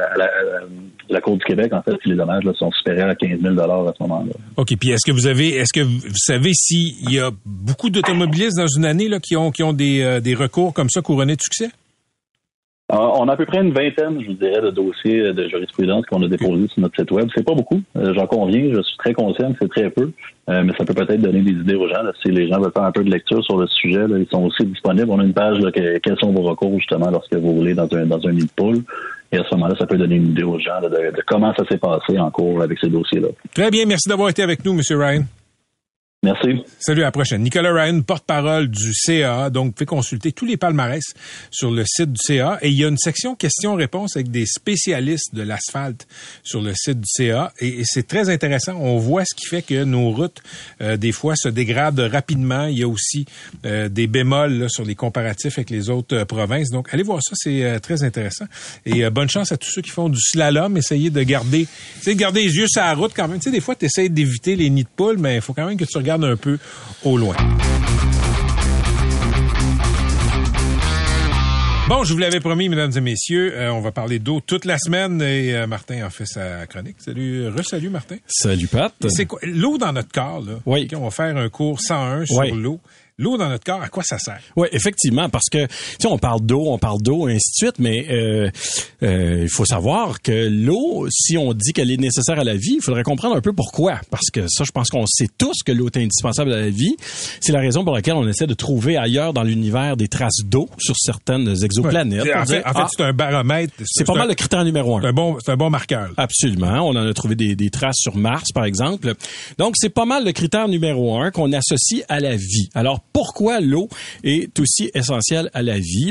la Cour du Québec, en fait, si les dommages là, sont supérieurs à 15 000 à ce moment-là. OK, puis est-ce que vous savez s'il y a beaucoup d'automobilistes dans une année là, qui ont des recours comme ça couronnés de succès? On a à peu près une vingtaine, je vous dirais, de dossiers de jurisprudence qu'on a déposés sur notre site web. C'est pas beaucoup, j'en conviens, je suis très conscient que c'est très peu, mais ça peut peut-être donner des idées aux gens. Là, si les gens veulent faire un peu de lecture sur le sujet, là, ils sont aussi disponibles. On a une page là, quels sont vos recours justement lorsque vous roulez dans un nid de poule. Et à ce moment-là, ça peut donner une idée aux gens là, de comment ça s'est passé en cours avec ces dossiers-là. Très bien, merci d'avoir été avec nous, M. Ryan. Merci. Salut, à la prochaine. Nicolas Ryan, porte-parole du CA. Donc, vous pouvez consulter tous les palmarès sur le site du CA. Et il y a une section questions-réponses avec des spécialistes de l'asphalte sur le site du CA. Et c'est très intéressant. On voit ce qui fait que nos routes, des fois, se dégradent rapidement. Il y a aussi des bémols là, sur les comparatifs avec les autres provinces. Donc, allez voir ça. C'est très intéressant. Et bonne chance à tous ceux qui font du slalom. Essayez de garder les yeux sur la route quand même. Tu sais, des fois, tu essaies d'éviter les nids de poules, mais il faut quand même que tu regardes un peu au loin. Bon, je vous l'avais promis, mesdames et messieurs, on va parler d'eau toute la semaine et Martin en fait sa chronique. Salut Martin. Salut Pat. C'est quoi l'eau dans notre corps là? Oui. On va faire un cours 101 sur l'eau. l'eau dans notre corps, à quoi ça sert? Oui, effectivement, parce que, tu sais, on parle d'eau, et ainsi de suite, mais il faut savoir que l'eau, si on dit qu'elle est nécessaire à la vie, il faudrait comprendre un peu pourquoi. Parce que ça, je pense qu'on sait tous que l'eau est indispensable à la vie. C'est la raison pour laquelle on essaie de trouver ailleurs dans l'univers des traces d'eau sur certaines exoplanètes. Ouais. En fait, c'est un baromètre. C'est pas mal le critère numéro 1. C'est un bon marqueur. Absolument. On en a trouvé des traces sur Mars, par exemple. Donc, c'est pas mal le critère numéro 1 qu'on associe à la vie. Alors, pourquoi l'eau est aussi essentielle à la vie?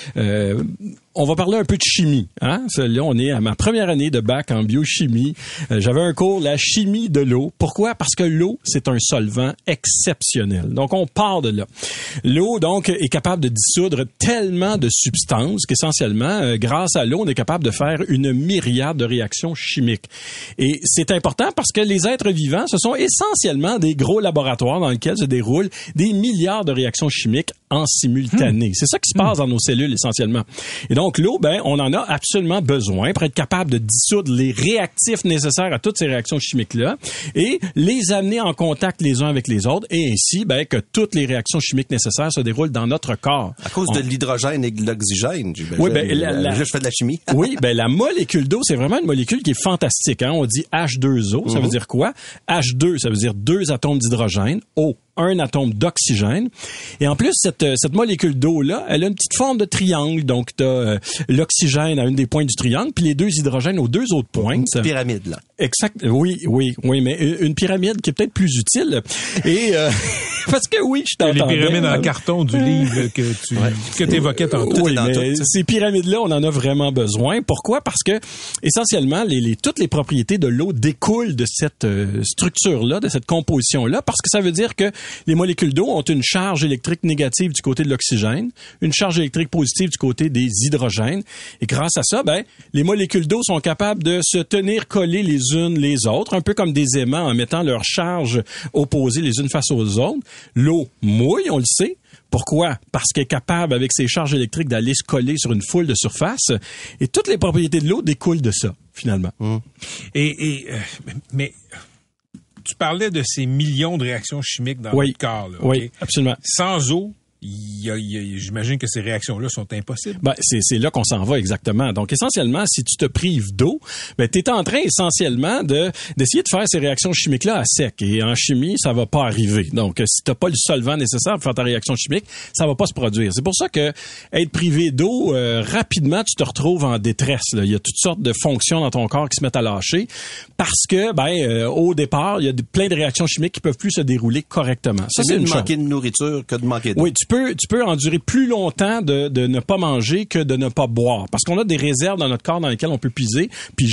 On va parler un peu de chimie. Hein? Là, on est à ma première année de bac en biochimie. J'avais un cours, la chimie de l'eau. Pourquoi? Parce que l'eau, c'est un solvant exceptionnel. Donc, on part de là. L'eau, donc, est capable de dissoudre tellement de substances qu'essentiellement, grâce à l'eau, on est capable de faire une myriade de réactions chimiques. Et c'est important parce que les êtres vivants, ce sont essentiellement des gros laboratoires dans lesquels se déroulent des milliards de réactions chimiques en simultané. C'est ça qui se passe dans nos cellules, essentiellement. Et donc, l'eau, on en a absolument besoin pour être capable de dissoudre les réactifs nécessaires à toutes ces réactions chimiques-là et les amener en contact les uns avec les autres et ainsi, que toutes les réactions chimiques nécessaires se déroulent dans notre corps. À cause de l'hydrogène et de l'oxygène, j'imagine. Oui, je fais de la chimie. Oui, la molécule d'eau, c'est vraiment une molécule qui est fantastique. Hein? On dit H2O, ça veut dire quoi? H2, ça veut dire 2 atomes d'hydrogène. O, 1 atome d'oxygène. Et en plus, cette molécule d'eau-là, elle a une petite forme de triangle. Donc, tu as l'oxygène à une des pointes du triangle, puis les 2 hydrogènes aux 2 autres pointes. Une pyramide, là. Exact. Oui, mais une pyramide qui est peut-être plus utile. Et parce que oui, je t'entends. Les pyramides en carton du livre que tu évoquais tantôt. Oui, mais ces pyramides-là, on en a vraiment besoin. Pourquoi? Parce que, essentiellement, toutes les propriétés de l'eau découlent de cette structure-là, de cette composition-là, parce que ça veut dire que les molécules d'eau ont une charge électrique négative du côté de l'oxygène, une charge électrique positive du côté des hydrogènes. Et grâce à ça, les molécules d'eau sont capables de se tenir collées les unes les autres, un peu comme des aimants en mettant leurs charges opposées les unes face aux autres. L'eau mouille, on le sait. Pourquoi? Parce qu'elle est capable, avec ses charges électriques, d'aller se coller sur une foule de surface. Et toutes les propriétés de l'eau découlent de ça, finalement. Mais tu parlais de ces millions de réactions chimiques dans notre corps. Là, oui, absolument. Sans eau, j'imagine que ces réactions-là sont impossibles. C'est là qu'on s'en va exactement. Donc, essentiellement, si tu te prives d'eau, tu es en train essentiellement d'essayer de faire ces réactions chimiques-là à sec. Et en chimie, ça va pas arriver. Donc, si t'as pas le solvant nécessaire pour faire ta réaction chimique, ça va pas se produire. C'est pour ça que être privé d'eau, rapidement, tu te retrouves en détresse. Là. Il y a toutes sortes de fonctions dans ton corps qui se mettent à lâcher parce que, au départ, il y a plein de réactions chimiques qui peuvent plus se dérouler correctement. Ça, c'est mieux de manquer de nourriture que de manquer d'eau. Oui, tu peux endurer plus longtemps de ne pas manger que de ne pas boire. Parce qu'on a des réserves dans notre corps dans lesquelles on peut piger,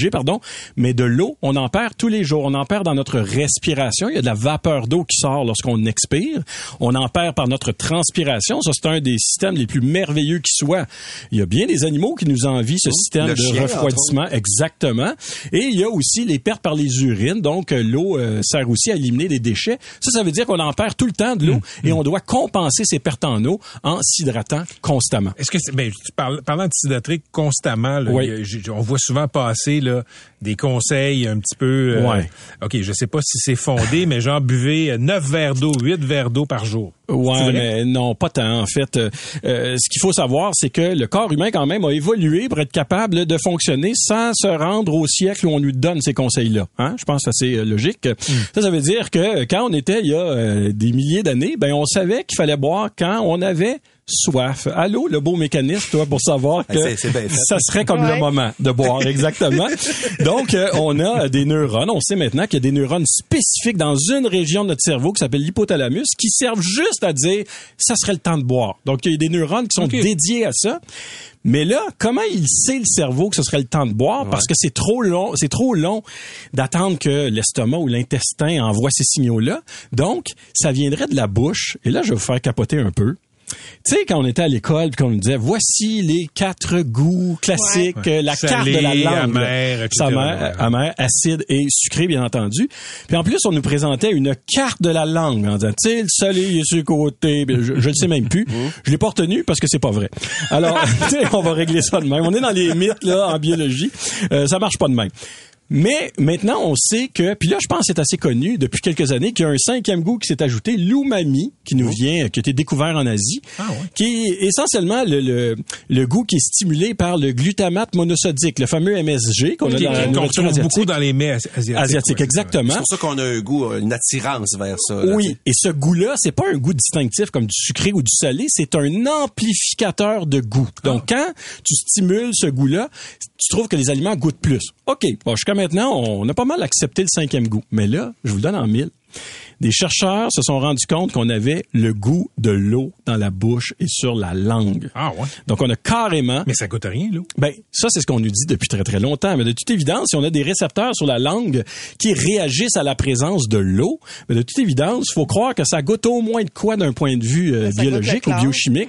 mais de l'eau, on en perd tous les jours. On en perd dans notre respiration. Il y a de la vapeur d'eau qui sort lorsqu'on expire. On en perd par notre transpiration. Ça, c'est un des systèmes les plus merveilleux qui soit. Il y a bien des animaux qui nous envient ce système de refroidissement. Exactement. Et il y a aussi les pertes par les urines. Donc, l'eau sert aussi à éliminer des déchets. Ça veut dire qu'on en perd tout le temps de l'eau et on doit compenser ces pertes en eau en s'hydratant constamment. Est-ce que parlant de s'hydrater constamment, là, on voit souvent passer là, des conseils un petit peu... OK, je sais pas si c'est fondé, mais genre buvez 9 verres d'eau, 8 verres d'eau par jour. Ouais, mais non, pas tant. En fait, ce qu'il faut savoir, c'est que le corps humain, quand même, a évolué pour être capable de fonctionner sans se rendre au siècle où on lui donne ces conseils-là. Hein? Je pense que c'est logique. Ça veut dire que quand on était il y a des milliers d'années, on savait qu'il fallait boire quand on avait soif. Allô, le beau mécanisme, toi, pour savoir que ça serait comme le moment de boire, exactement. Donc, on a des neurones. On sait maintenant qu'il y a des neurones spécifiques dans une région de notre cerveau qui s'appelle l'hypothalamus qui servent juste à dire ça serait le temps de boire. Donc, il y a des neurones qui sont dédiés à ça. Mais là, comment il sait le cerveau que ce serait le temps de boire? Parce que c'est trop long d'attendre que l'estomac ou l'intestin envoie ces signaux-là. Donc, ça viendrait de la bouche. Et là, je vais vous faire capoter un peu. Tu sais, quand on était à l'école puis qu'on nous disait voici les 4 goûts classiques, la salé, carte de la langue, amer, etc. Amer, acide et sucré, bien entendu. Puis en plus, on nous présentait une carte de la langue en disant, tu sais, le salé il est sur le côté. Je le sais même plus. Je l'ai pas retenu parce que c'est pas vrai. Alors, tu sais, on va régler ça de même. On est dans les mythes là en biologie. Ça marche pas de même. Mais maintenant, on sait que, puis là, je pense que c'est assez connu depuis quelques années, qu'il y a un 5e goût qui s'est ajouté, l'umami, qui nous vient, qui a été découvert en Asie, qui est essentiellement le goût qui est stimulé par le glutamate monosodique, le fameux MSG qu'on a dans la nourriture asiatique. Beaucoup dans les mets asiatiques. Exactement. C'est pour ça qu'on a un goût, une attirance vers ça. Là, oui, et ce goût-là, c'est pas un goût distinctif comme du sucré ou du salé, c'est un amplificateur de goût. Donc, quand tu stimules ce goût-là, tu trouves que les aliments goûtent plus. OK, bon, jusqu'à maintenant, on a pas mal accepté le 5e goût. Mais là, je vous le donne en 1000. Des chercheurs se sont rendus compte qu'on avait le goût de l'eau dans la bouche et sur la langue. Ah ouais. Donc, on a carrément... Mais ça coûte rien, l'eau. Ben, ça, c'est ce qu'on nous dit depuis très, très longtemps. Mais de toute évidence, si on a des récepteurs sur la langue qui réagissent à la présence de l'eau, mais de toute évidence, il faut croire que ça goûte au moins de quoi d'un point de vue biologique ou biochimique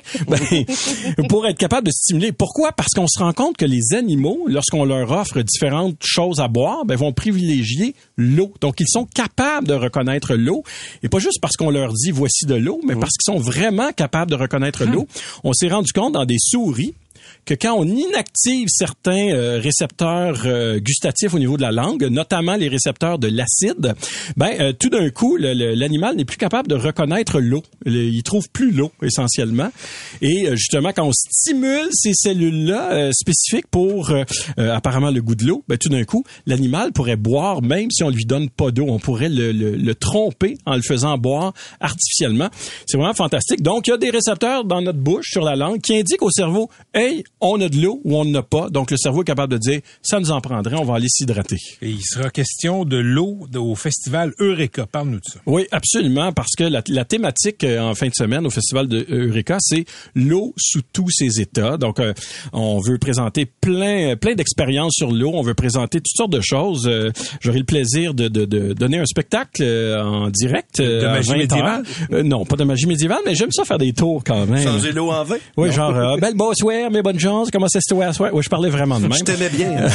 pour être capable de stimuler. Pourquoi? Parce qu'on se rend compte que les animaux, lorsqu'on leur offre différentes choses à boire, vont privilégier l'eau. Donc, ils sont capables de reconnaître l'eau. Et pas juste parce qu'on leur dit voici de l'eau, mais parce qu'ils sont vraiment capables de reconnaître l'eau. On s'est rendu compte dans des souris que quand on inactive certains récepteurs gustatifs au niveau de la langue, notamment les récepteurs de l'acide, tout d'un coup, l'animal n'est plus capable de reconnaître l'eau. Il trouve plus l'eau, essentiellement. Et justement, quand on stimule ces cellules-là spécifiques pour apparemment le goût de l'eau, tout d'un coup, l'animal pourrait boire même si on lui donne pas d'eau. On pourrait le tromper en le faisant boire artificiellement. C'est vraiment fantastique. Donc, il y a des récepteurs dans notre bouche, sur la langue, qui indiquent au cerveau, hey, on a de l'eau ou on n'en a pas. Donc, le cerveau est capable de dire, ça nous en prendrait, on va aller s'hydrater. Et il sera question de l'eau au festival Eureka. Parle-nous de ça. Oui, absolument, parce que la thématique en fin de semaine au festival de Eureka, c'est l'eau sous tous ses états. Donc, on veut présenter plein d'expériences sur l'eau. On veut présenter toutes sortes de choses. J'aurai le plaisir de donner un spectacle en direct. De magie médiévale? Non, pas de magie médiévale, mais j'aime ça faire des tours quand même. Changer l'eau en vin? Oui, genre, belle bonsoir, mes bonnes chances, comment c'est toi? Oui, je parlais vraiment de même. Je t'aimais bien.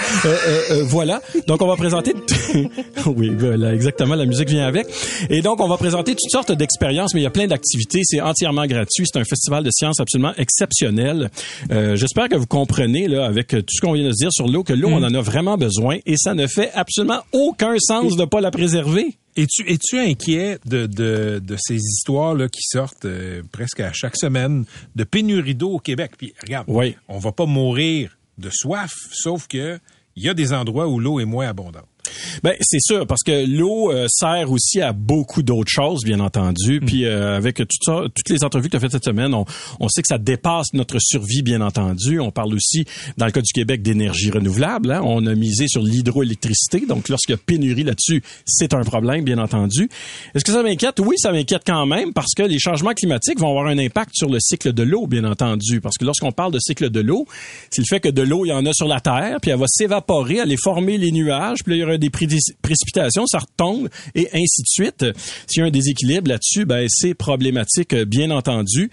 Voilà. Donc, on va présenter... oui, voilà, exactement, la musique vient avec. Et donc, on va présenter toutes sortes d'expériences, mais il y a plein d'activités. C'est entièrement gratuit. C'est un festival de sciences absolument exceptionnel. J'espère que vous comprenez, là, avec tout ce qu'on vient de se dire sur l'eau, que l'eau, on en a vraiment besoin et ça ne fait absolument aucun sens de pas la préserver. Es-tu inquiet de ces histoires-là qui sortent presque à chaque semaine de pénurie d'eau au Québec? Puis, regarde, on va pas mourir de soif, sauf que il y a des endroits où l'eau est moins abondante. Ben c'est sûr, parce que l'eau sert aussi à beaucoup d'autres choses, bien entendu. Puis avec toutes les entrevues que tu as faites cette semaine, on sait que ça dépasse notre survie, bien entendu. On parle aussi, dans le cas du Québec, d'énergie renouvelable. Hein? On a misé sur l'hydroélectricité. Donc, lorsqu'il y a pénurie là-dessus, c'est un problème, bien entendu. Est-ce que ça m'inquiète? Oui, ça m'inquiète quand même, parce que les changements climatiques vont avoir un impact sur le cycle de l'eau, bien entendu. Parce que lorsqu'on parle de cycle de l'eau, c'est le fait que de l'eau, il y en a sur la Terre, puis elle va s'évaporer, aller former les nuages, puis là, il y aura des précipitations, ça retombe, et ainsi de suite. S'il y a un déséquilibre là-dessus, c'est problématique, bien entendu.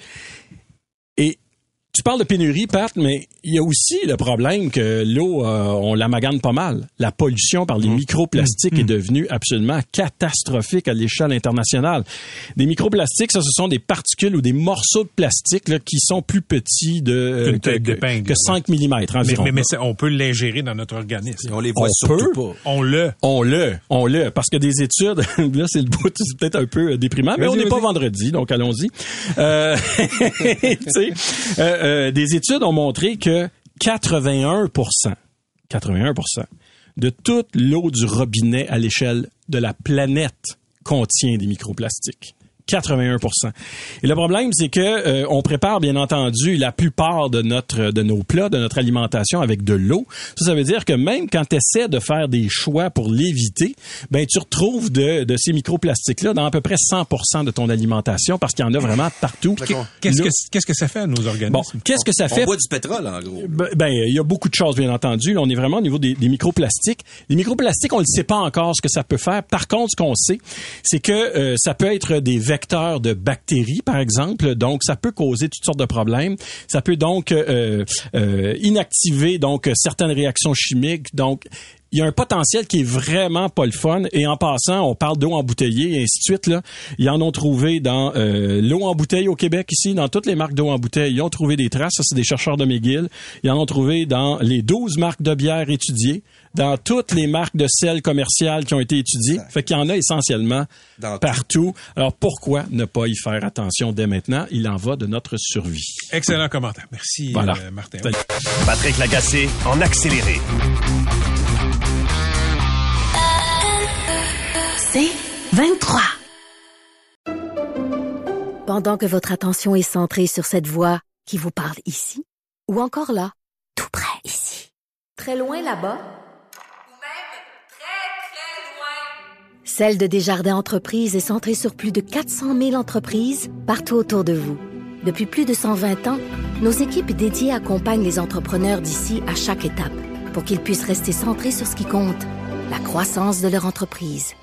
Et tu parles de pénurie, Pat, mais il y a aussi le problème que l'eau, on la magane pas mal. La pollution par les microplastiques est devenue absolument catastrophique à l'échelle internationale. Des microplastiques, ça, ce sont des particules ou des morceaux de plastique là, qui sont plus petits que 5 mm environ. Mais on peut l'ingérer dans notre organisme. On les voit surtout pas. On le. Parce que des études, là, c'est le bout, c'est peut-être un peu déprimant, mais on n'est pas vendredi, donc allons-y. Tu sais, des études ont montré que 81% de toute l'eau du robinet à l'échelle de la planète contient des microplastiques. 81%. Et le problème, c'est que on prépare bien entendu la plupart de nos plats, de notre alimentation avec de l'eau. Ça veut dire que même quand tu essaies de faire des choix pour l'éviter, tu retrouves de ces microplastiques-là dans à peu près 100% de ton alimentation parce qu'il y en a vraiment partout. Qu'est-ce que ça fait à nos organismes? Bon, qu'est-ce que ça fait? On boit du pétrole, en gros. Il y a beaucoup de choses, bien entendu. Là, on est vraiment au niveau des microplastiques. Les microplastiques, on ne sait pas encore ce que ça peut faire. Par contre, ce qu'on sait, c'est que ça peut être des vecteurs de bactéries, par exemple. Donc, ça peut causer toutes sortes de problèmes. Ça peut donc inactiver donc certaines réactions chimiques. Donc, il y a un potentiel qui est vraiment pas le fun. Et en passant, on parle d'eau embouteillée et ainsi de suite. Là, ils en ont trouvé dans l'eau en bouteille au Québec ici, dans toutes les marques d'eau en bouteille. Ils ont trouvé des traces. Ça, c'est des chercheurs de McGill. Ils en ont trouvé dans les 12 marques de bière étudiées, dans toutes les marques de sel commerciales qui ont été étudiées. Exact. Fait qu'il y en a essentiellement partout. Alors pourquoi ne pas y faire attention dès maintenant? Il en va de notre survie. Excellent commentaire. Merci, voilà. Martin. Patrick Lagacé en accéléré. C'est 23. Pendant que votre attention est centrée sur cette voix qui vous parle ici, ou encore là, tout près ici, très loin là-bas, ou même très, très loin. Celle de Desjardins Entreprises est centrée sur plus de 400 000 entreprises partout autour de vous. Depuis plus de 120 ans, nos équipes dédiées accompagnent les entrepreneurs d'ici à chaque étape pour qu'ils puissent rester centrés sur ce qui compte, la croissance de leur entreprise.